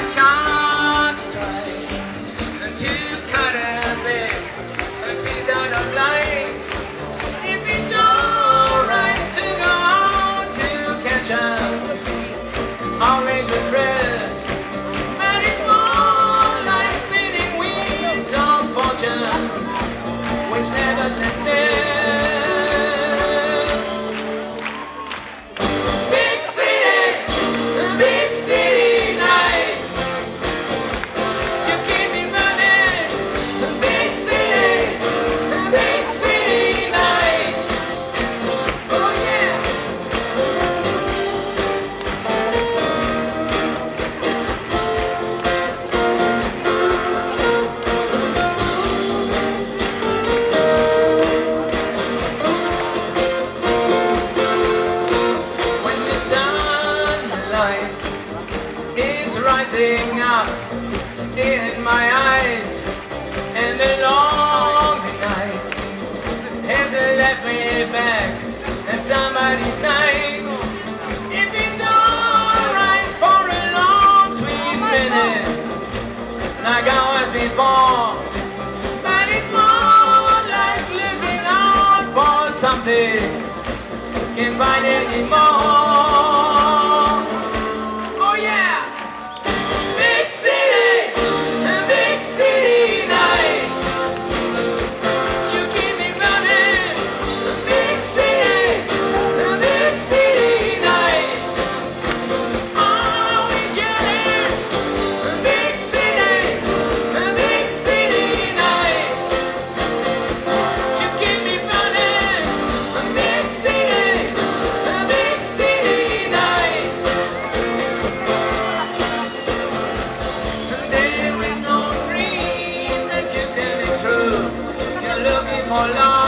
sharks try to cut a big piece out of life. If it's alright to go out to catch up, orange with thrill, but it's more like spinning wheels of fortune, which never sets still. Big city nights, you keep me running. Big city nights. Oh yeah. When the sunlight is rising up in my eyes, and the long night has left me back at somebody's side. If it's alright for a long sweet minute, like I was before, but it's more like looking out for something, can't find anymore. Big city nights, you keep me running. Big city nights, always yearning. Big city nights, you keep me running. Big city nights. There is no dream that you can be true. You're looking for love.